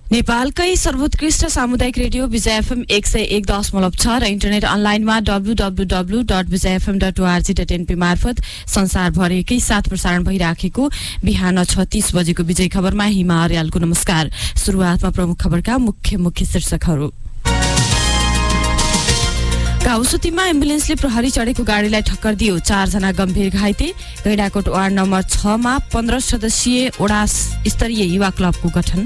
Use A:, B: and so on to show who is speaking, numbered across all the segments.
A: नेपालकै सर्वोत्कृष्ट सामुदायिक रेडियो विजय एफएम 101.6 र इन्टरनेट अनलाइनमा www.vijayfm.org.np मार्फत संसारभरिकै साथ प्रसारण भइराखेको बिहान 36 बजेको विजय खबरमा हिमा अर्यालको नमस्कार। सुरुवातमा प्रमुख खबरका मुख्य शीर्षकहरू। काउसुतीमा एम्बुलेन्सले प्रहरी चढेको गाडीलाई ठक्कर दियो, 4 जना गम्भीर घाइते। गैंडाकोट वार्ड नम्बर 6 मा 15 सदस्यीय वडा स्तरीय युवा क्लबको गठन।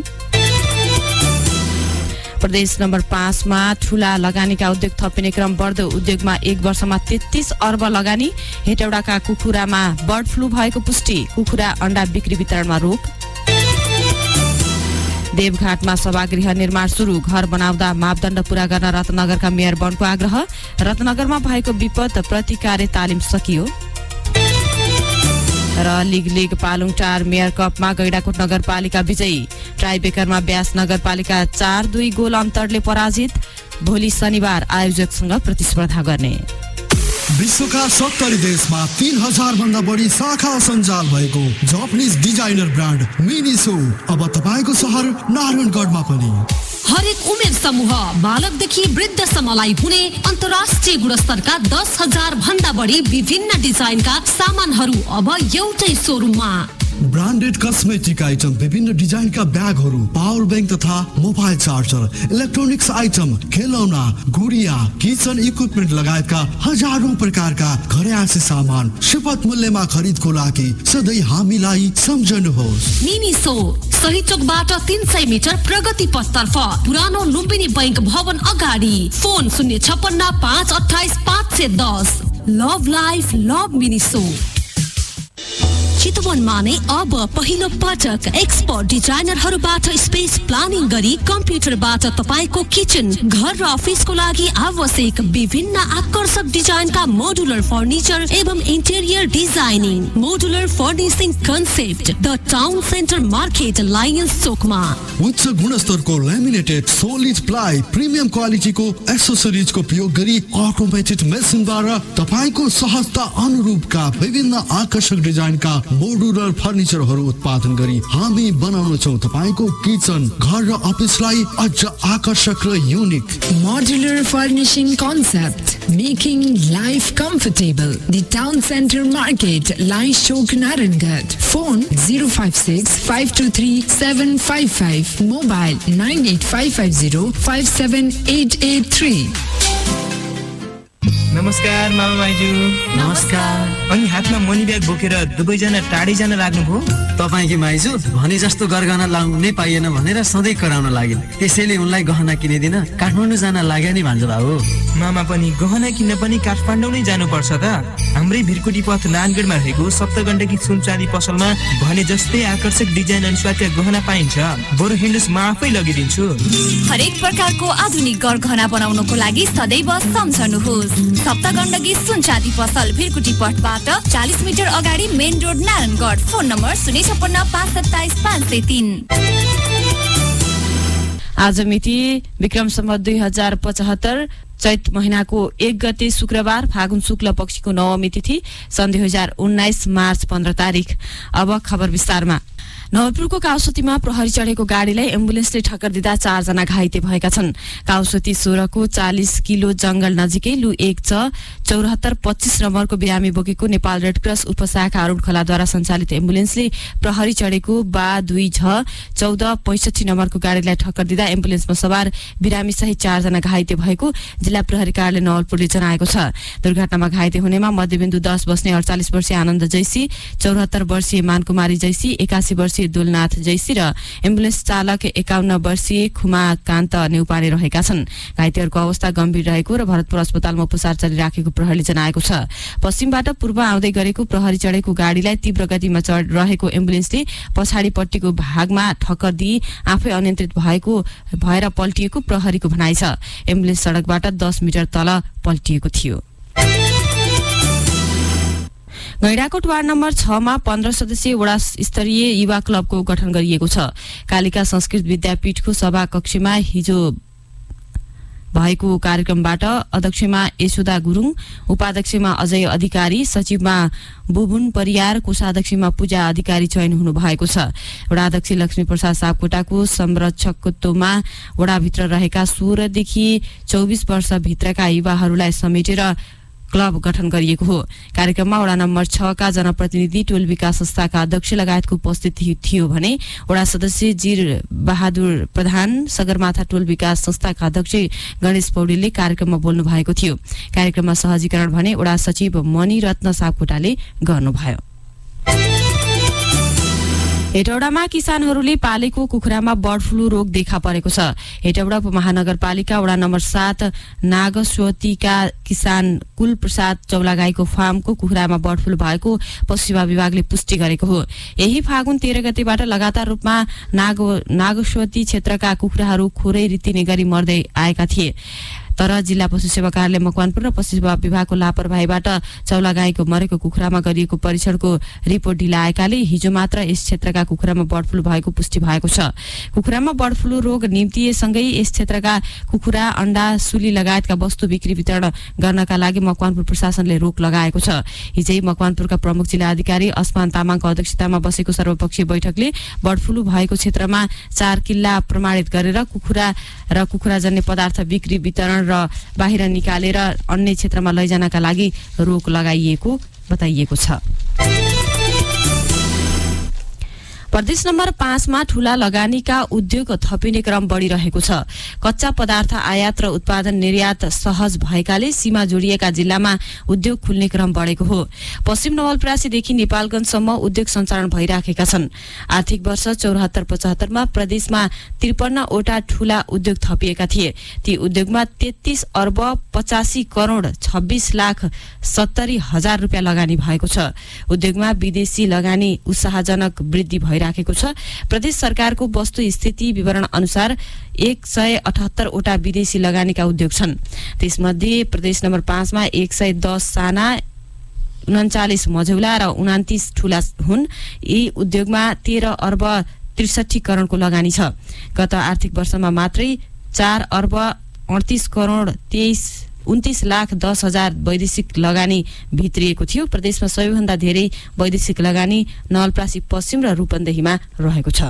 A: प्रदेश नम्बर 5 मा ठूला लगानीका उद्योग थपिने क्रम बढ्दो, उद्योगमा 1 वर्षमा 33 अर्ब लगानी। हेटौडाका कुखुरामा बर्ड फ्लू भएको पुष्टि, कुखुरा अण्डा बिक्री वितरणमा रोक। देवघाटमा सभागृह निर्माण सुरु, घर बनाउँदा मापदण्ड पूरा गर्न रत्नगरका मेयर बनको आग्रह। रत्नगरमा भएको विपद प्रतिकार तालिम सकियो। र लिग पालुङटार मेयर कपमा गैंडाकोट नगरपालिका विजयी, ट्राइबेकरमा ब्यास नगरपालिका 4-2 गोल अन्तरले पराजित। भोलि शनिबार आयोजकसँग प्रतिस्पर्धा गर्ने।
B: विश्वका 70 देशमा 3000 भन्दा बढी शाखा सञ्जाल भएको जापानिज डिजाइनर ब्रान्ड मिनिसो अब तपाईको शहर नारायणगढमा पनि।
C: हरेक उमेर समूह बालकदेखि वृद्धसम्मलाई हुने अन्तर्राष्ट्रिय गुणस्तरका 10,000 भन्दा बढी विभिन्न डिजाइनका सामानहरू अब एउटै सोरुममा।
B: ब्रान्डेड कस्मेटिक आइटम, विभिन्न डिजाइनका ब्यागहरू, पावर ब्याङ्क तथा मोबाइल चार्जर, इलेक्ट्रोनिक्स आइटम, खेलौना, गुडिया, किचन इक्विपमेन्ट लगायतका हजारौं प्रकारका घरेआसी सामान सुपथ मूल्यमा खरिदको लागि सधैँ हामीलाई सम्झनुहोस्।
C: मिनिसो सही चोकबाट 300 मिटर प्रगति पथतर्फ, पुरानो लुम्बिनी बैंक भवन अगाडि। Phone 056 528 510। Love life love Miniso. चितवनमा नै अब पहिलो पटक एक्सपर्ट डिजाइनरहरूबाट स्पेस प्लानिङ गरी कम्प्युटरबाट तपाईको किचन, घर र अफिसको लागि आवश्यक विभिन्न आकर्षक डिजाइनका मोडुलर फर्निचर एवं interior designing. Modular furnishing concept the town centre market Lions चोकमा।
B: उच्च गुणस्तरको लेमिनेटेड सोलिड प्लाई, प्रिमियम क्वालिटीको एक्सेसरिजको प्रयोग गरी अटोमेटेड मेसिनद्वारा तपाईको सहजता अनुरूपका विभिन्न आकर्षक डिजाइनका मोडुलर फर्निचरहरू उत्पादन गरी हामी बनाउनेछौँ तपाईको किचन, घर र अफिसलाई अझ आकर्षक र unique.
D: Modular furnishing concept, making life comfortable. The Town Center Market, Lion Chowk, Narangad. Phone 056 523 755. Mobile 98550 57883.
E: नमस्कार मामा माइजू।
F: नमस्कार।
E: अनि हातमा मनी ब्याग बोकेर दुवैजना टाढै जान लाग्नुभयो?
F: तपाईकी माइजू भने जस्तो गरगहना लाउनु नै पाइएन भनेर सधैँ कराउन लागिन्, त्यसैले उनलाई गहना किनिदिन काठमाडौँ जान लाग्यो नि भान्जा बाबु।
E: मामा पनि गहना किन्न पनि काठमाडौँ नै जानुपर्छ त? हाम्रै भिरकुटी पथ नानगढमा रहेको सप्तगण्डकी सुन चाँदी पसलमा भने जस्तै आकर्षक डिजाइन अनुसारका गहना पाइन्छ। बरु हिँड्नुस् म आफै लगिदिन्छु।
G: हरेक प्रकारको आधुनिक गरगहना बनाउनको लागि सदैव सम्झनुहोस् सप्तगण्डकी सुन चाँदी पसल, भिरकुटी पथबाट 40 मिटर अगाडि main road Narayangarh. Phone number 056 527 503।
A: आज मिति विक्रम सम्वत 2075 चैत महिनाको 1 गते शुक्रबार, फागुन शुक्ल पक्षको नवमी तिथि, सन् 2019 मार्च 15 तारिक। अब खबर विस्तारमा। नवलपुरको काउसुतीमा प्रहरी चढेको गाडीलाई एम्बुलेन्सले ठक्कर दिँदा 4 जना घाइते भएका छन्। काउसुती 16 को 40 किलो जंगल नजिकै लु 1 च 74 25 नम्बरको बिरामी बोकेको नेपाल रेडक्रस उपशाखा अरुण खोलाद्वारा सञ्चालित एम्बुलेन्सले प्रहरी चढेको बा 2 झ 14 65 नम्बरको गाडीलाई ठक्कर दिँदा एम्बुलेन्समा सवार बिरामी सहित 4 जना घाइते भएको जिल्ला प्रहरी कार्यालय नवलपुरले जनाएको छ। दुर्घटनामा घाइते हुनेमा मध्यबिन्दु 10 बस्ने 48 वर्षीय आनन्द जैसी, 74 वर्षीय मानकुमारी जैसी, 81 वर्षीय दुलनाथ जैसी र एम्बुलेन्स चालक 51 वर्षीय खुमाकान्त नेउपाने रहेका छन्। घाइतेहरूको अवस्था गम्भीर रहेको र भरतपुर अस्पतालमा उपचार चलिराखेको प्रहरीले जनाएको छ। पश्चिमबाट पूर्व आउँदै गरेको प्रहरी चढेको गाडीलाई तीव्र गतिमा रहेको एम्बुलेन्सले पछाडिपट्टिको भागमा ठक्कर दिई आफै अनियन्त्रित भएर पल्टिएको प्रहरीको भनाइ छ। एम्बुलेन्स सडकबाट 10 मिटर तल पल्टिएको थियो। गैंडाकोट वार्ड नम्बर 6 मा 15 सदस्यीय वडा स्तरीय युवा क्लबको गठन गरिएको छ। कालिका संस्कृत विद्यापीठको सभा कक्षमा हिजो भएको कार्यक्रमबाट अध्यक्षमा यशोदा गुरुङ, उपाध्यक्षमा अजय अधिकारी, सचिवमा बुबुन परियार, कोषाध्यक्षमा पूजा अधिकारी चयन हुनु भएको छ। वडा अध्यक्ष लक्ष्मी प्रसाद सापकोटाको संरक्षकत्वमा वडाभित्र रहेका 16 देखि 24 वर्षभित्रका युवाहरूलाई समेटेर क्लब गठन गरिएको हो। कार्यक्रममा वडा नम्बर 6 का जनप्रतिनिधि, टोल विकास संस्थाका अध्यक्ष लगायतको उपस्थिति थियो भने वडा सदस्य जीर बहादुर प्रधान, सगरमाथा टोल विकास संस्थाका अध्यक्ष गणेश पौडेलले कार्यक्रममा बोल्नु भएको थियो। कार्यक्रममा सहजीकरण भने वडा सचिव मणि रत्न सापकोटाले गर्नुभयो। हेटौडामा किसानहरूले पालेको कुखुरामा बर्ड फ्लू रोग देखा परेको छ। हेटौडा उपमहानगरपालिका वडा नम्बर 7 नागस्वतीका किसान कुल प्रसाद चौलागाईको फार्मको कुखुरामा बर्ड फ्लू भएको पशु सेवा विभागले पुष्टि गरेको हो। यही फागुन 13 गतेबाट लगातार रूपमा नागस्वती क्षेत्रका कुखुराहरू खोरै रीतिने गरी मर्दै आएका थिए। तर जिल्ला पशु सेवा कार्यालय मकवानपुर र पशु सेवा विभागको लापरवाहीबाट चौलागाईको मरेको कुखुरामा गरिएको परीक्षणको रिपोर्ट ढिला आएकाले हिजो मात्र यस क्षेत्रका कुखुरामा बर्ड फ्लू भएको पुष्टि भएको छ। कुखुरामा बर्ड फ्लू रोग निम्तिएसँगै यस क्षेत्रका कुखुरा, अन्डा, सुली लगायतका वस्तु बिक्री वितरण गर्नका लागि मकवानपुर प्रशासनले रोक लगाएको छ। हिजै मकवानपुरका प्रमुख जिल्ला अधिकारी अस्मान तामाङको अध्यक्षतामा बसेको सर्वपक्षीय बैठकले बर्ड फ्लू भएको क्षेत्रमा 4 किल्ला प्रमाणित गरेर कुखुरा र कुखुराजन्य पदार्थ बिक्री वितरण र बाहिर निकालेर अन्य क्षेत्रमा लैजानका लागि रोक लगाइएको बताइएको छ। प्रदेश नम्बर 5 मा ठूला लगानीका उद्योग थपिने क्रम बढ़िरहेको छ। कच्चा पदार्थ आयात र उत्पादन निर्यात सहज भएकाले सीमा जोडिएका जिल्लामा उद्योग खुल्ने क्रम बढेको हो। पश्चिम नवलपरासीदेखि नेपालगञ्जसम्म उद्योग सञ्चालन भइराखेका छन्। आर्थिक वर्ष 74-75 मा प्रदेशमा 53 वटा ठूला उद्योग थपिएका थिए। ती उद्योगमा 33 अर्ब 85 करोड 26 लाख 70 हजार रुपियाँ लगानी भएको छ। उद्योगमा विदेशी लगानी उत्साहजनक वृद्धि राखेको छ। प्रदेश सरकारको वस्तु स्थिति विवरण अनुसार 178 वटा विदेशी लगानीका उद्योग छन्। त्यसमध्ये प्रदेश नम्बर 5 मा 110 साना, 39 मझौला र 29 ठूला हुन्। यी उद्योगमा 13 अर्ब 63 करोडको लगानी छ। गत आर्थिक वर्षमा मात्रै 4 अर्ब 38 करोड 29 लाख 10 हजार वैदेशिक लगानी भित्रिएको थियो। प्रदेशमा सबैभन्दा धेरै वैदेशिक लगानी नवलपरासी पश्चिम र रूपन्देहीमा रहेको छ।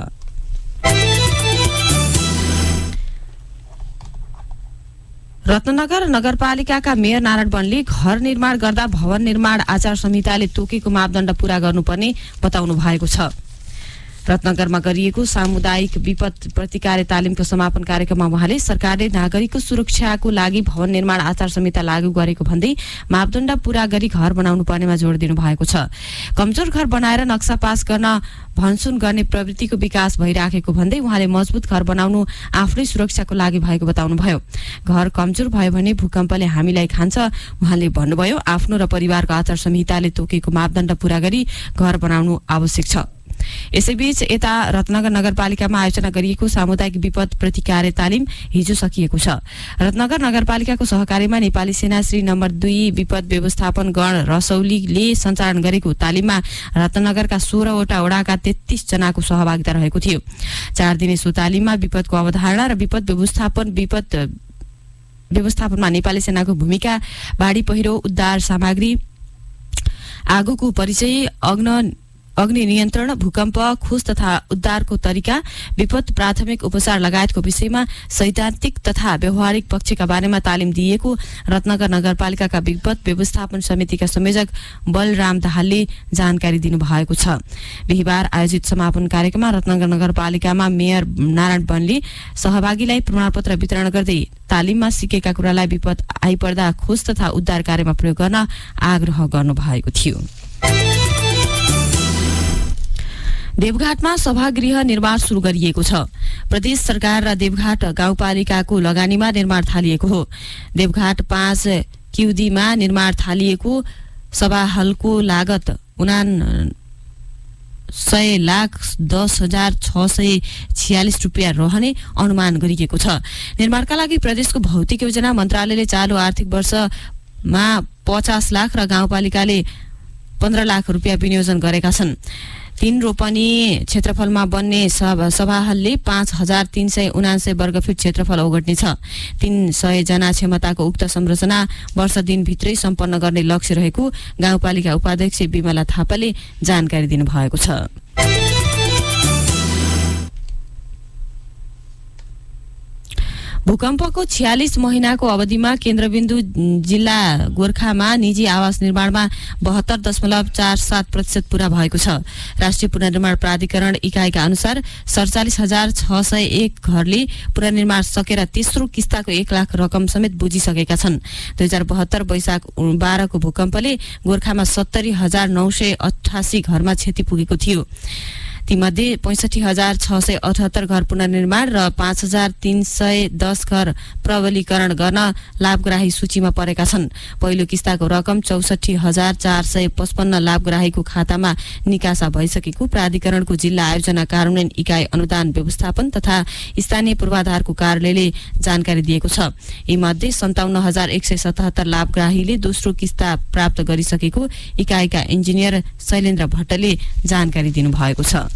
A: रत्नगर नगरपालिकाका मेयर नारायण वनले घर निर्माण गर्दा भवन निर्माण आचार संहिताले तोकेको मापदण्ड पूरा गर्नुपर्ने बताउनु भएको छ। रत्नगरमा गरिएको सामुदायिक विपद प्रतिकार तालिमको समापन कार्यक्रममा उहाँले सरकारले नागरिकको सुरक्षाको लागि भवन निर्माण आचार संहिता लागू गरेको भन्दै मापदण्ड पूरा गरी घर बनाउनु पर्नेमा जोड दिनु भएको छ। कमजोर घर बनाएर नक्सा पास गर्न भनसुन गर्ने प्रवृत्तिको विकास भइराखेको भन्दै उहाँले मजबुत घर बनाउनु आफ्नै सुरक्षाको लागि भएको बताउनुभयो। घर कमजोर भयो भने भूकम्पले हामीलाई खान्छ उहाँले भन्नुभयो। आफ्नो र परिवारको आचार संहिताले तोकेको मापदण्ड पूरा गरी घर बनाउनु आवश्यक छ। यसैबीच यता रत्नगर नगरपालिकामा आयोजना गरिएको सामुदायिक विपद प्रतिकार तालिम हिजो सकिएको छ। रत्नगर नगरपालिकाको सहकार्यमा नेपाली सेना श्री नम्बर 2 विपद व्यवस्थापन गण रसौलीले सञ्चालन गरेको तालिममा रत्नगरका 16 वटा वडाका 33 जनाको सहभागिता रहेको थियो। 4 दिने सो तालिममा विपदको अवधारणा र विपद व्यवस्थापनमा नेपाली सेनाको भूमिका, बाढी पहिरो उद्धार सामग्री, आगोको परिचय, अग्नि नियन्त्रण, भूकम्प खोज तथा उद्धारको तरिका, विपद प्राथमिक उपचार लगायतको विषयमा सैद्धान्तिक तथा व्यवहारिक पक्षका बारेमा तालिम दिएको रत्नगर नगरपालिकाका विपद व्यवस्थापन समितिका संयोजक बलराम दाहालले जानकारी दिनुभएको छ। बिहिबार आयोजित समापन कार्यक्रममा रत्नगर नगरपालिकामा मेयर नारायण वनले सहभागीलाई प्रमाणपत्र वितरण गर्दै तालिममा सिकेका कुरालाई विपद आइपर्दा खोज तथा उद्धार कार्यमा प्रयोग गर्न आग्रह गर्नुभएको थियो। देवघाटमा सभागृह निर्माण सुरु गरिएको छ। प्रदेश सरकार र देवघाट गाउँपालिकाको लगानीमा निर्माण थालिएको हो। देवघाट 5 क्युदीमा निर्माण थालिएको सभा हलको लागत 49,10,646 रुपियाँ रहने अनुमान गरिएको छ। निर्माणका लागि प्रदेशको भौतिक योजना मन्त्रालयले चालु आर्थिक वर्षमा 50 लाख र गाउँपालिकाले 15 लाख रुपियाँ विनियोजन गरेका छन्। 3 रोपनी क्षेत्रफलमा बन्ने सभाहलले 5379 वर्ग फिट क्षेत्रफल ओगट्नेछ। 300 जना क्षमताको उक्त संरचना वर्ष दिनभित्रै सम्पन्न गर्ने लक्ष्य रहेको गाउँपालिका उपाध्यक्ष विमला थापाले जानकारी दिनुभएको छ। भूकम्पको 46 महिनाको अवधिमा केन्द्रबिन्दु जिल्ला गोर्खामा निजी आवास निर्माणमा 72.47% पूरा भएको छ। राष्ट्रिय पुनर्निर्माण प्राधिकरण इकाइका अनुसार 47,601 घरले पुनर्निर्माण सकेर तेस्रो किस्ताको 1 लाख रकम समेत बुझिसकेका छन्। 2072 वैशाख 12 को भूकम्पले गोर्खामा 70,988 घरमा क्षति पुगेको थियो। तीमध्ये 65,678 घर पुनर्निर्माण र 5,310 घर प्रबलीकरण गर्न लाभग्राही सूचीमा परेका छन्। पहिलो किस्ताको रकम 64,455 लाभग्राहीको खातामा निकासा भइसकेको प्राधिकरणको जिल्ला आयोजना कार्यान्वयन इकाइ अनुदान व्यवस्थापन तथा स्थानीय पूर्वाधारको कार्यालयले जानकारी दिएको छ। यीमध्ये 57,177 लाभग्राहीले दोस्रो किस्ता प्राप्त गरिसकेको इकाइका इन्जिनियर शैलेन्द्र भट्टले जानकारी दिनुभएको छ।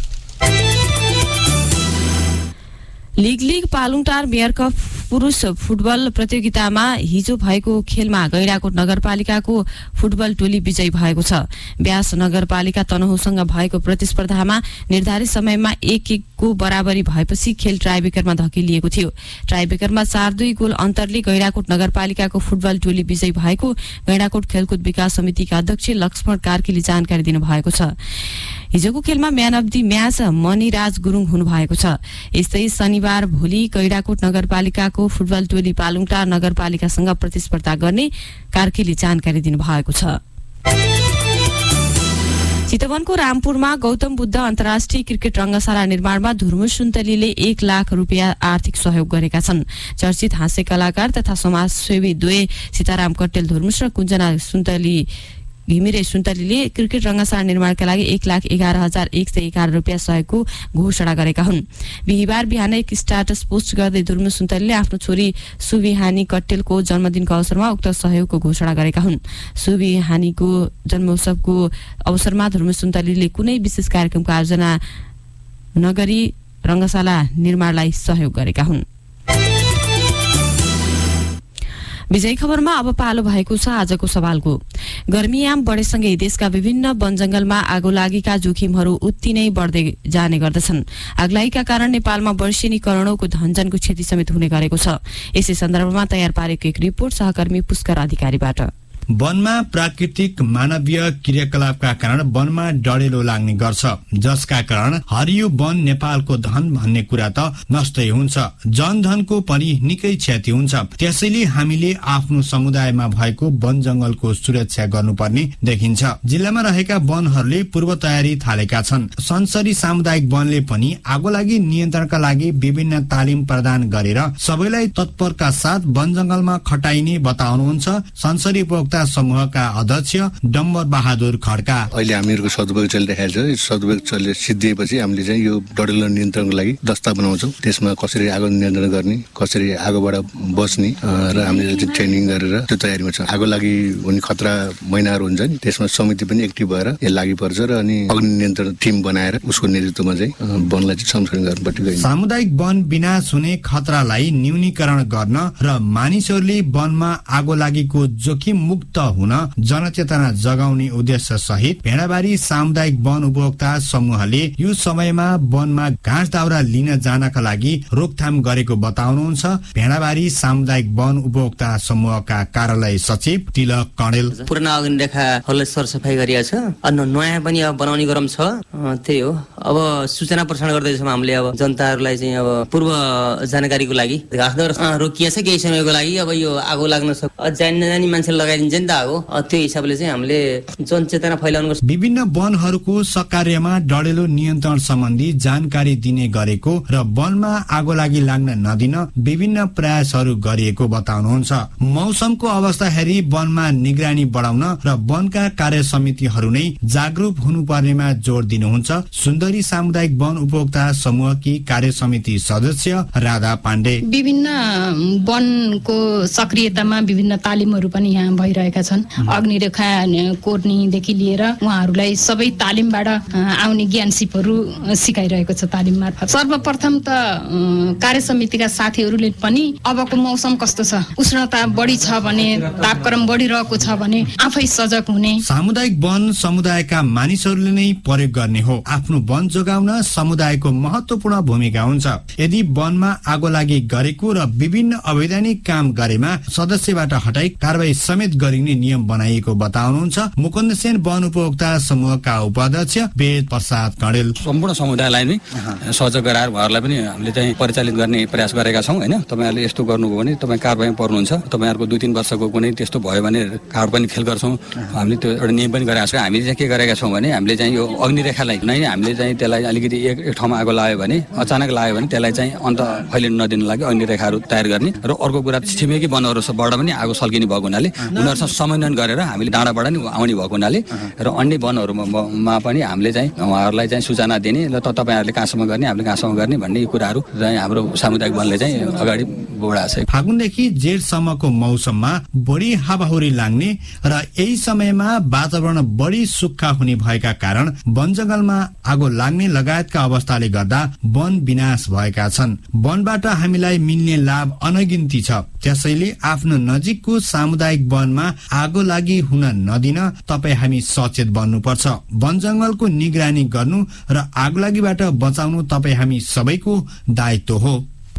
A: लिग पालुङटार मेयर कप पुरुष फुटबल प्रतियोगितामा हिजो भएको खेलमा गैंडाकोट नगरपालिकाको फुटबल टोली विजयी भएको छ। व्यास नगरपालिका तनहुँसँग भएको प्रतिस्पर्धामा निर्धारित समयमा 1-1 को बराबरी भएपछि खेल ट्राइब्रेकरमा धकेलिएको थियो। ट्राइब्रेकरमा 4-2 गोल अन्तरले गैंडाकोट नगरपालिकाको फुटबल टोली विजयी भएको गैंडाकोट खेलकुद विकास समितिका अध्यक्ष लक्ष्मण कार्कीले जानकारी दिनुभएको छ। हिजोको खेलमा man of the match Maniraj Gurung हुनुभएको छ। यस्तै शनिबार भोलि गैंडाकोट नगरपालिकाको फुटबल टोली पालुङटार नगरपालिकासँग प्रतिस्पर्धा गर्ने कार्कीले जानकारी दिनुभएको छ। चितवनको रामपुरमा गौतम बुद्ध अन्तर्राष्ट्रिय क्रिकेट रंगशाला निर्माणमा धुर्मु सुन्तलीले 1 लाख रुपियाँ आर्थिक सहयोग गरेका छन्। चर्चित हास्य कलाकार तथा समाजसेवी द्वय सीताराम कट्टेल धुर्मुस र कुञ्जना घिमिरे सुन्तलीले क्रिकेट रंगशाला निर्माणका लागि 1,11,111 रुपियाँ सहयोगको घोषणा गरेका हुन्। बिहिबार बिहान एक स्ट्याटस पोस्ट गर्दै धुर्मु सुन्तलीले आफ्नो छोरी सुविहानी कट्टेलको जन्मदिनको अवसरमा उक्त सहयोगको घोषणा गरेका हुन्। सुविहानीको जन्मोत्सवको अवसरमा धुर्मु सुन्तलीले कुनै विशेष कार्यक्रमको आयोजना नगरी रंगशाला निर्माणलाई सहयोग गरेका हुन्। विजय खबरमा अब पालो भएको छ आजको सवालको। गर्मीयाम बढेसँगै देशका विभिन्न वन जंगलमा आगोलागीका जोखिमहरू उत्ति नै बढ्दै जाने गर्दछन्। आगलागीका कारण नेपालमा वर्षेनी करोडौंको धनजनको क्षति समेत हुने गरेको छ। यसै सन्दर्भमा तयार पारेको एक रिपोर्ट सहकर्मी पुष्कर अधिकारीबाट।
H: वनमा प्राकृतिक मानवीय क्रियाकलापका कारण वनमा डढेलो लाग्ने गर्छ, जसका कारण हरियो वन नेपालको धन भन्ने कुरा त नष्टै हुन्छ, जनधनको पनि निकै क्षति हुन्छ। त्यसैले हामीले आफ्नो समुदायमा भएको वन जंगलको सुरक्षा गर्नुपर्ने देखिन्छ। जिल्लामा रहेका वनहरूले पूर्व तयारी थालेका छन्। संसरी सामुदायिक वनले पनि आगोलागी नियन्त्रणका लागि विभिन्न तालिम प्रदान गरेर सबैलाई तत्परका साथ वन जंगलमा खटाइने बताउनुहुन्छ संसरी समूहका अध्यक्ष डम्बर बहादुर खड्का।
I: अहिले हामीहरूको सदुपयोग चलिरहेको छ। सदुपयोग सिद्धिएपछि हामीले चाहिँ यो डढेलो नियन्त्रणको लागि दस्ता बनाउँछौँ। त्यसमा कसरी आगो नियन्त्रण गर्ने, कसरी आगोबाट बच्ने र हामीले ट्रेनिङ गरेर त्यो तयारीमा छ। आगो लागि हुने खतरा महिनाहरू हुन्छ नि, त्यसमा समिति पनि एक्टिभ भएर यो लागि पर्छ र अनि अग्नि नियन्त्रण टिम बनाएर उसको नेतृत्वमा चाहिँ वनलाई चाहिँ संरक्षण गर्नुपर्छ।
H: सामुदायिक वन विनाश हुने खतरालाई न्यूनीकरण गर्न र मानिसहरूले वनमा आगो लागेको जोखिम मुक्त हुन जनचेतना जगाउने उद्देश्य सहित भेडाबारी सामुदायिक वन उपभोक्ता समूहले यो समयमा वनमा घाँस दाउरा लिन जानका लागि रोकथाम गरेको बताउनुहुन्छ भेडाबारी सामुदायिक वन उपभोक्ता समूहका कार्यालय सचिव तिलक कणेल।
J: पुरानो अग्निरेखाहरूलाई सरसफाई गरिएको छ, अनि नयाँ पनि अब बनाउने क्रम छ। त्यही हो, अब सूचना प्रसारण गर्दैछौँ हामीले अब जनताहरूलाई चाहिँ अब पूर्व जानकारीको लागि घाँस दाउरा रोकिएको छ केही समयको लागि। अब यो आगो लाग्न सक्छ, जानी मान्छे लगाइदिन्छ नि त आगो, त्यो हिसाबले चाहिँ हामीले जनचेतना फैलाउनु।
H: विभिन्न वनहरूको सकार्यमा डढेलो नियन्त्रण सम्बन्धी जानकारी दिने गरेको र वनमा आगो लागि लाग्न नदिन विभिन्न प्रयासहरू गरिएको बताउनुहुन्छ। मौसमको अवस्था हेरी वनमा निगरानी बढाउन र वनका कार्य समितिहरू नै जागरूक हुनुपर्नेमा जोड दिनुहुन्छ सुन्दरी सामुदायिक वन उपभोक्ता समूहकी कार्य समिति सदस्य राधा पाण्डे।
K: विभिन्न वनको सक्रियतामा विभिन्न तालिमहरू पनि यहाँ भइरहेको सिकाइरहेका छन्। अग्निरेखा कोर्नीदेखि लिएर उहाँहरूलाई सबै तालिमबाट आउने ज्ञान सिपहरू सिकाइरहेको छ तालिम मार्फत। सर्वप्रथम त कार्य समितिका साथीहरूले पनि अबको मौसम कस्तो छ, उष्णता बढी छ भने, तापक्रम बढिरहेको छ भने आफै सजग हुने।
H: सामुदायिक वन समुदायका मानिसहरूले नै प्रयोग गर्ने हो। आफ्नो वन जोगाउन समुदायको महत्वपूर्ण भूमिका हुन्छ। यदि वनमा आगो लागि गरेको र विभिन्न अवैधानिक काम गरेमा सदस्यबाट हटाई कारबाही समेत गरिने नियम बनाइएको बताउनुहुन्छ मुकुन्द सेन वन उपभोक्ता समूहका उपाध्यक्ष वेद प्रसाद कणेल।
L: सम्पूर्ण समुदायलाई नै सहयोग गराएर उहाँहरूलाई पनि हामीले चाहिँ परिचालित गर्ने प्रयास गरेका छौँ हैन। तपाईहरुले यस्तो गर्नुभयो भने तपाईँ कारबाहीमा पर्नुहुन्छ। तपाईहरुको 2-3 वर्षको कुनै त्यस्तो भयो भने कार्ड पनि फेल गर्छौँ। हामीले त्यो एउटा नियम पनि गरेका छौँ। हामीले चाहिँ के गरेका छौँ भने हामीले चाहिँ यो अग्निरेखालाई नै हामीले चाहिँ त्यसलाई अलिकति एक ठाउँमा आगो लाग्यो भने अचानक लाग्यो भने त्यसलाई चाहिँ अन्त फैलिन नदिनु लागि अग्निरेखाहरू तयार गर्ने र अर्को कुरा छिमेकी वनहरूबाट पनि आगो सल्किने भएको हुनाले उनीहरूसँग समन्वयन गरेर हामीले डाँडाबाट नि आउने भएको हुनाले र अन्य वनहरूमा पनि हामीले चाहिँ उहाँहरूलाई चाहिँ सूचना दिने र तपाईहरुले कहाँसम्म गर्ने हामीले कहाँसम्म गर्ने भन्ने कुराहरू चाहिँ हाम्रो सामुदायिक वनले चाहिँ अगाडि बढाएको छ।
H: फागुनदेखि जेठसम्मको मौसममा बढी हावाहुरी लाग्ने र यही समयमा वातावरण बढी सुक्खा हुने भएका कारण वन जंगलमा आगो लाग्ने लगायतका अवस्थाले गर्दा वन विनाश भएका छन्। वनबाट हामीलाई मिल्ने लाभ अनगिन्ती छ। त्यसैले आफ्नो नजिकको सामुदायिक वनमा आगो लागि हुन नदिन तपाई हामी सचेत बन्नुपर्छ। वन जंगलको निगरानी गर्नु र आगोलागीबाट बचाउनु तपाई हामी सबैको दायित्व हो।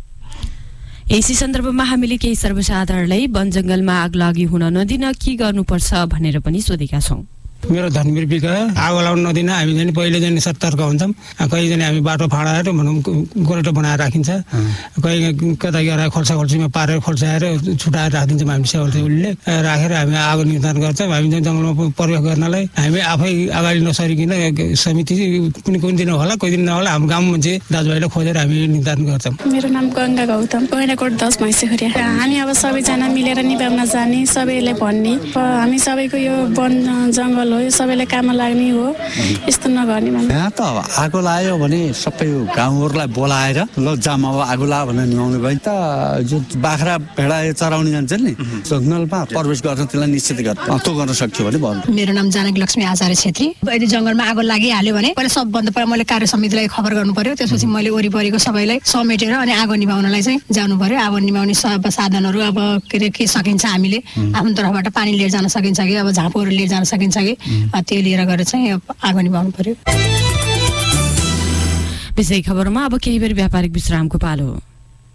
A: यसै सन्दर्भमा हामीले केही सर्वसाधारणलाई वन जंगलमा आग लागि हुन नदिन के गर्नुपर्छ भनेर पनि सोधेका छौं।
M: मेरो धनवीर विका आगो लाउन नदिन हामी चाहिँ पहिले चाहिँ सतर्क हुन्छौँ। कहीँ चाहिँ हामी बाटो फाँडाएर भनौँ गोरेटो बनाएर राखिन्छ, कहीँ कता गएर खोल्साखोल्सीमा पारेर खोल्साएर छुटाएर राखिदिन्छौँ हामी सेवाले राखेर हामी आगो नियन्त्रण गर्छौँ। हामी चाहिँ जङ्गलमा प्रवेश गर्नलाई हामी आफै अगाडि नसरिकन समिति कुनै दिन होला कोही दिन नहोला हाम्रो गाउँ मान्छे दाजुभाइले खोजेर हामी निर्धारण गर्छौँ।
N: मेरो नाम गङ्गा गौतम, गैँडाकोट 10 भैँसीखुरिया। हामी अब सबैजना मिलेर निभाउन जाने, सबैले भन्ने हामी सबैको यो वन जङ्गल हो, यो सबैले काम लाग्ने हो, यस्तो नगर्ने भन्ने।
O: यहाँ त आगो लाग्यो भने सबै गाउँहरूलाई बोलाएर ल जामा आगो लाग्यो भनेर निभाउने भयो। त जो बाख्रा भेडा चराउने जान्छन् नि जङ्गलमा प्रवेश गर्न त्यसलाई निश्चित त्यो गर्न सक्यो भने भन्नु।
P: मेरो नाम जानकी लक्ष्मी आचार्य छेत्री। यदि जङ्गलमा आगो लागिहाल्यो भने पहिला सबभन्दा पहिला मैले कार्य समितिलाई खबर गर्नु पर्यो। त्यसपछि मैले वरिपरिको सबैलाई समेटेर अनि आगो निभाउनलाई चाहिँ जानु पर्यो। आगो निभाउने साधनहरू अब के सकिन्छ हामीले आफ्नो तर्फबाट पानी लिएर जान सकिन्छ कि अब झाँपोहरू लिएर जान सकिन्छ कि त्यो लिएर गएर चाहिँ आगो निभाउनु पर्यो।
A: विषय खबरमा अब केही बेर व्यापारिक विश्रामको पालो हो।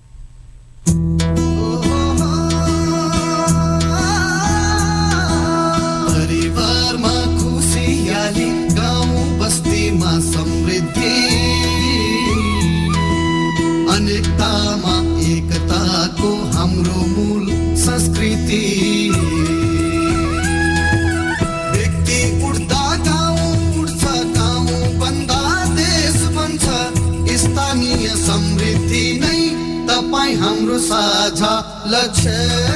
Q: परिवारमा खुसियाली, गाउँ बस्तीमा समृद्धि, अनेकतामा एकताको हाम्रो मूल संस्कृति। समृद्धि नै तपाईं हाम्रो साझा लक्ष्य।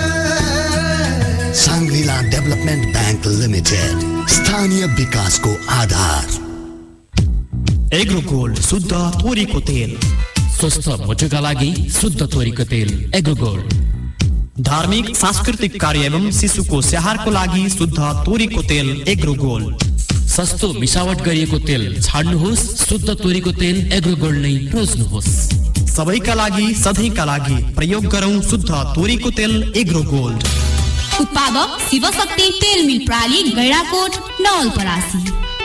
R: सांग्रीला डेभलपमेन्ट बैंक लिमिटेड, स्थानीय विकासको आधार।
S: एग्रो गोल्ड शुद्ध तोरीको तेल, स्वस्थ मुटुका लागि शुद्ध तोरीको तेल एग्रो गोल्ड। धार्मिक सांस्कृतिक कार्य एवं शिशुको स्याहारको लागि शुद्ध तोरीको तेल एग्रो गोल्ड। सस्तो मिसावट गरिएको तेल छाड्नुहोस्, शुद्ध तोरीको तेल एग्रो गोल्ड नै रोज्नुहोस्। सबैका लागि सधैँका लागि प्रयोग गरौँ शुद्ध तोरीको तेल एग्रो गोल्ड।
G: उत्पादक शिवशक्ति तेल मिल प्राली, गैँडाकोट, नवलपरासी।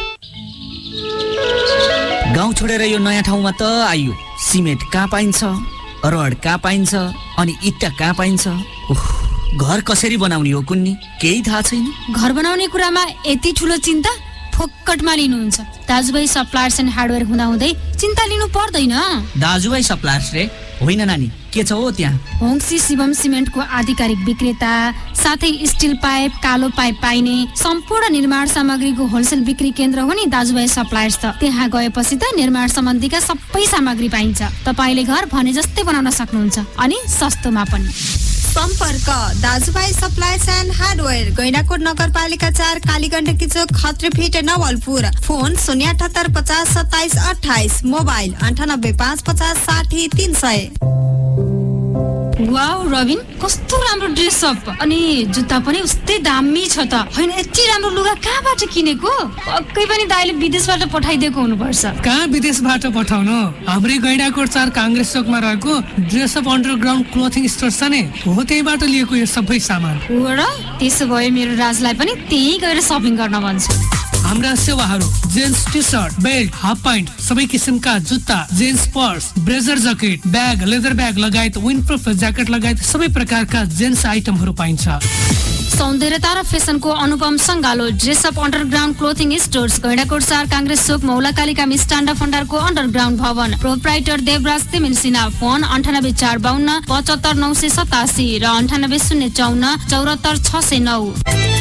T: गाउँ छोडेर यो नयाँ ठाउँमा त आइयो। सिमेन्ट कहाँ पाइन्छ, रड कहाँ पाइन्छ, अनि इट्टा कहाँ पाइन्छ? घर कसरी बनाउने हो कुन्नी केही थाहा छैन।
U: घर बनाउने कुरामा यति ठुलो चिन्ता फोक्कटमा लिनुहुन्छ। दाजुभाइ सप्लायर्स एन्ड हार्डवेयर हुँदाहुँदै चिन्ता लिनु पर्दैन।
T: दाजुभाइ सप्लायर्स रे होइन नानी, के छ हो त्यहाँ?
U: होङसी शिवम सिमेन्टको आधिकारिक विक्रेता, साथै स्टिल पाइप, कालो पाइप पाइने सम्पूर्ण निर्माण सामग्रीको होलसेल बिक्री केन्द्र हो नि दाजुभाइ सप्लायर्स। त त्यहाँ गएपछि त निर्माण सम्बन्धीका सबै सामग्री पाइन्छ। तपाईले घर भने जस्तै बनाउन सक्नुहुन्छ अनि सस्तोमा पनि।
V: सम्पर्क दाजुभाइ सप्लायर्स एन्ड हार्डवेयर, गैँडाकोट नगरपालिका 4, कालीगण्डकी चोक, खत्रीफिट, Nawalpur. Phone 078 50 27 28, mobile 98 5 50 60 300।
U: Wow Rabin, कस्तो राम्रो ड्रेस अप अनि जुत्ता पनि उस्तै दामी छ त। हैन यति राम्रो लुगा कहाँबाट किनेको? पक्कै पनि दाइले विदेशबाट पठाइदिएको हुनुपर्छ।
B: कहाँ विदेशबाट पठाउनु, हाम्रै गैंडाकोट 4 कांग्रेस चोकमा रहेको dress up underground clothing store छ नि, हो त्यहीबाट लिएको यो सबै सामान।
U: हो र, त्यसो भए मेरो राजलाई पनि त्यही गएर सपिङ गर्न भन्छु।
B: हाम्रा सेवाहरू gents T shirt, belt, half pant, सबै किसिमका जुत्ता, gents purse, blazer jacket, bag, leather bag लगायत विन्डप्रुफ ज्याकेट लगायत सबै प्रकारका जेन्स आइटमहरू पाइन्छ।
U: सौन्दर्यता र फेसनको अनुपम सङ्गालो dress up underground clothing stores, Gaindakot 4 Congress Chowk, Maula Kalika मिष्टान्न भण्डारको अन्डरग्राउन्ड भवन। प्रोप्राइटर देवराज तिमिल सिन्हा। फोन 9845 75987 र 9804 74609।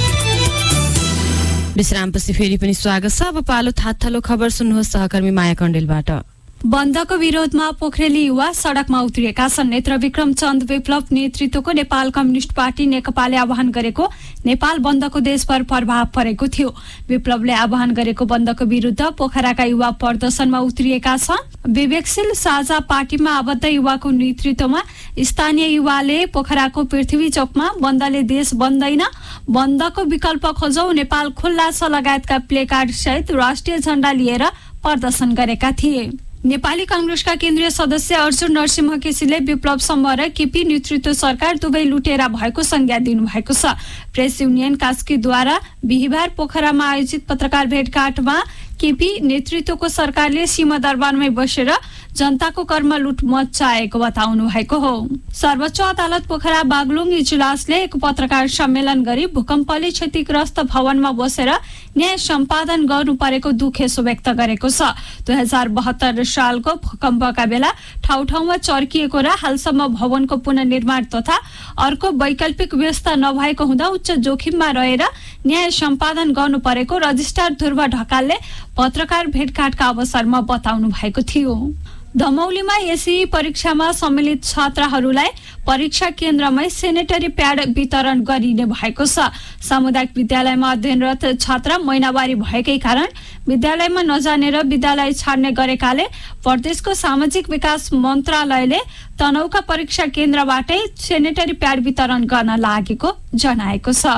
A: विश्रामपछि फेरि पनि स्वागत छ। अब पालो थाथलो खबर सुन्नुहोस् सहकर्मी माया कण्डेलबाट।
C: बन्दको विरोधमा पोखरेली युवा सडकमा उत्रिएका छन्। नेत्र विक्रम चन्द विप्लव नेतृत्वको नेपाल कम्युनिस्ट पार्टी नेकपाले आह्वान गरेको नेपाल बन्दको देशभर प्रभाव परेको थियो। विप्लवले आह्वान गरेको बन्दको विरुद्ध पोखराका युवा प्रदर्शनमा उत्रिएका छन्। विवेकशील साझा पार्टीमा आबद्ध युवाको नेतृत्वमा स्थानीय युवाले पोखराको पृथ्वी चोकमा बन्दले देश बन्दैन, बन्दको विकल्प खोजौ, नेपाल खुल्ला छ लगायतका प्लेकार्ड सहित राष्ट्रिय झण्डा लिएर प्रदर्शन गरेका थिए। नेपाली कांग्रेसका केन्द्रीय सदस्य अर्जुन नरसिंह केसीले विप्लव समूह र केपी नेतृत्व सरकार दुवै लुटेरा भएको संज्ञा दिनुभएको छ। प्रेस युनियन कास्कीद्वारा बिहिबार पोखरामा आयोजित पत्रकार भेटघाटमा केपी नेतृत्वको सरकारले सिंहदरबारमै बसेर जनताको कर्म लुट मचाएको बताउनु भएको हो। सर्वोच्च अदालत पोखरा बागलुङ इजलासले एक पत्रकार सम्मेलन गरी भूकम्पले क्षतिग्रस्त भवनमा बसेर न्याय सम्पादन गर्नु परेको दुखेसो व्यक्त गरेको छ। 2072 सालको भूकम्पका बेला ठाउँ ठाउँमा चर्किएको र हालसम्म भवनको पुनर्निर्माण तथा अर्को वैकल्पिक व्यवस्था नभएको हुँदा उच्च जोखिममा रहेर न्याय सम्पादन गर्नु परेको रजिस्ट्रार ध्रुव ढकालले पत्रकार भेटघाटका अवसरमा बताउनु भएको थियो। दमौलीमा एसई परीक्षामा सम्मिलित छात्राहरूलाई परीक्षा केन्द्रमै सेनेटरी प्याड वितरण गरिने भएको छ। सामुदायिक विद्यालयमा अध्ययनरत छात्रा महिनावारी भएकै कारण विद्यालयमा नजानेर विद्यालय छाड्ने गरेकाले प्रदेशको सामाजिक विकास मन्त्रालयले तनहुका परीक्षा केन्द्रबाटै सेनेटरी प्याड वितरण गर्न लागेको जनाएको छ।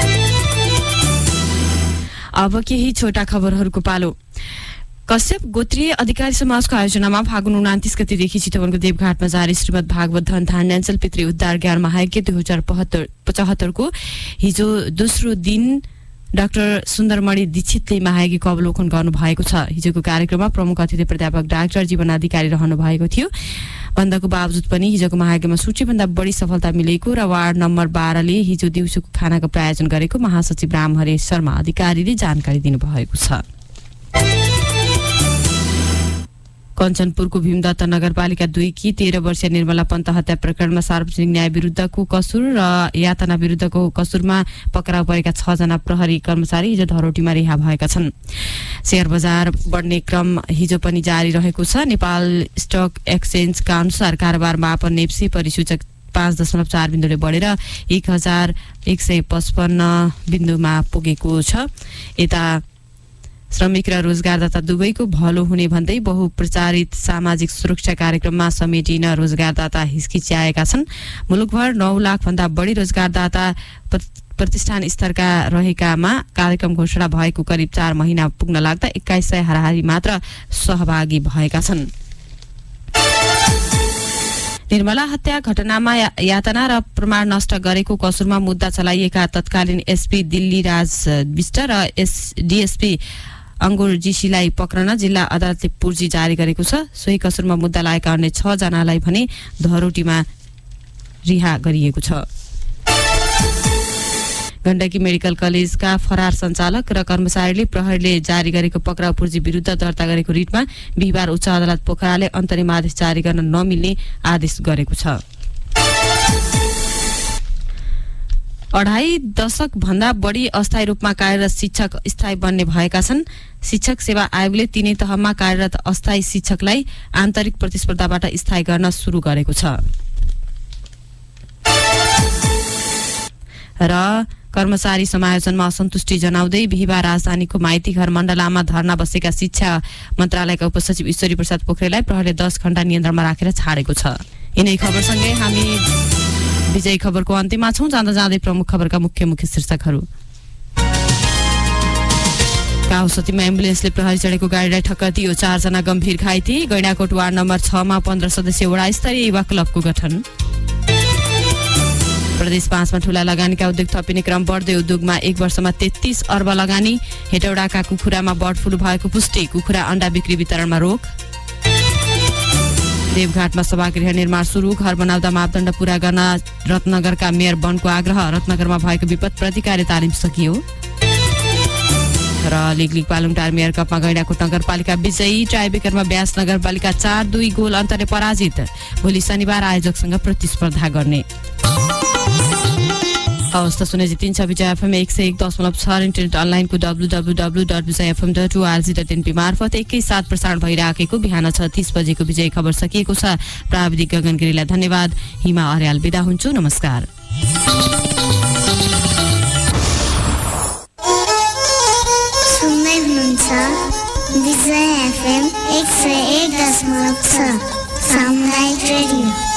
A: अब केही छोटा खबरहरूको पालो। कश्यप गोत्रीय अधिकारी समाजको आयोजनामा फागुन 29 गतेदेखि चितवनको देवघाटमा जारी श्रीमद् भागवत धन धान्याञ्चल पितृ उद्धार ज्ञान महायज्ञ 2075 को हिजो दोस्रो दिन डाक्टर सुन्दरमणि दीक्षितले महायज्ञको अवलोकन गर्नु भएको छ। हिजोको कार्यक्रममा प्रमुख अतिथि प्राध्यापक डाक्टर जीवन अधिकारी रहनु भएको थियो। बन्दको बावजुद पनि हिजोको महायज्ञमा सूचीभन्दा बढी सफलता मिलेको र वार्ड नम्बर 12 ले हिजो दिउँसोको खानाको प्रायोजन गरेको महासचिव रामहरे शर्मा अधिकारीले जानकारी दिनुभएको छ। कञ्चनपुरको भीमदत्त नगरपालिका 2 की 13 वर्षीय निर्मला पन्त हत्या प्रकरणमा सार्वजनिक न्याय विरुद्धको कसुर र यातना विरुद्धको कसुरमा पक्राउ परेका 6 जना प्रहरी कर्मचारी हिजो धरोटीमा रिहा भएका छन्। शेयर बजार बढ्ने क्रम हिजो पनि जारी रहेको छ। नेपाल स्टक एक्सचेन्जका अनुसार कारोबार मापन नेप्सी परिसूचक 5.4 बिन्दुले बढेर 1155 बिन्दुमा पुगेको छ। यता श्रमिक र रोजगारदाता दुवैको भलो हुने भन्दै बहुप्रचारित सामाजिक सुरक्षा कार्यक्रममा समेटिन रोजगारदाता हिचकिच्याएका छन्। मुलुकभर 9 लाख भन्दा बढी रोजगारदाता प्रतिष्ठान स्तरका रहेकामा कार्यक्रम घोषणा भएको करिब 4 महिना पुग्न लाग्दा 2100 हाराहारी मात्र सहभागी भएका छन्। निर्मला हत्या घटनामा यातना र प्रमाण नष्ट गरेको कसुरमा मुद्दा चलाइएका तत्कालीन एसपी दिल्ली राज विष्ट र डीएसपी अंगुर जीसीलाई पक्रन जिल्ला अदालतले पूर्जी जारी गरेको छ। सोही कसुरमा मुद्दा लागेका अन्य 6 जनालाई भने धरोटीमा रिहा गरिएको छ। गण्डकी मेडिकल कलेजका फरार सञ्चालक र कर्मचारीले प्रहरीले जारी गरेको पक्राउ पूर्जी विरुद्ध दर्ता गरेको रिटमा बिहिबार उच्च अदालत पोखराले अन्तरिम आदेश जारी गर्न नमिल्ने आदेश गरेको छ। 2.5 दशक भन्दा बढी अस्थायी रूपमा कार्यरत शिक्षक स्थायी बन्ने भएका छन्। शिक्षक सेवा आयोगले तीनै तहमा कार्यरत अस्थायी शिक्षकलाई आन्तरिक प्रतिस्पर्धाबाट स्थायी गर्न सुरु गरेको छ। र कर्मचारी समायोजनमा असन्तुष्टि जनाउँदै बिहिबार राजधानीको माइतीघर मण्डलामा धरना बसेका शिक्षा मन्त्रालयका उपसचिव ईश्वरी प्रसाद पोखरेललाई प्रहरीले 10 घण्टा नियन्त्रणमा राखेर छाडेको छ। यिनै खबरसँगै हामी विजयी खबरको अन्त्यमा छौं। जाँदा जाँदै प्रमुख खबरका मुख्य शीर्षकहरू। काउसतीमा एम्बुलेन्सले प्रहरी चढेको गाडीलाई ठक्कर दियो, 4 जना गम्भीर घाइते। गैंडाकोट वार्ड नम्बर 6 मा 15 सदस्यीय वडा स्तरीय युवा क्लबको गठन। प्रदेश 5 मा ठूला लगानीका उद्योग थपिने क्रम बढ्दै, उद्योगमा 1 वर्षमा 33 अर्ब लगानी। हेटौडाका कुखुरामा बर्ड फ्लू भएको पुष्टि, कुखुरा अण्डा बिक्री वितरणमा रोक। देवघाटमा सभागृह निर्माण सुरु, घर बनाउँदा मापदण्ड पूरा गर्न रत्नगरका मेयर वनको आग्रह। रत्नगरमा भएको विपद प्रतिकारी तालिम सकियो। र लिग पालुङटार मेयर कपमा गैंडाकोट नगरपालिका विजयी, टाइब्रेकरमा ब्यास नगरपालिका 4-2 गोल अन्तरले पराजित। भोलि शनिबार आयोजकसँग प्रतिस्पर्धा गर्ने। अवस्था सुने जितिन्छ। विजय एफएम 101.6 इन्टरनेट अनलाइनको www.vijayfm.org.np मार्फत एकैसाथ प्रसारण भइराखेको बिहान 6:30 बजेको विजय खबर सकिएको छ। प्राविधिक गगन गिरीलाई धन्यवाद। हिमा अर्याल बिदा हुन्छु। नमस्कार।
D: सुन्दै हुनुहुन्छ विजय एफएम 101.6 सामुदायिक रेडियो।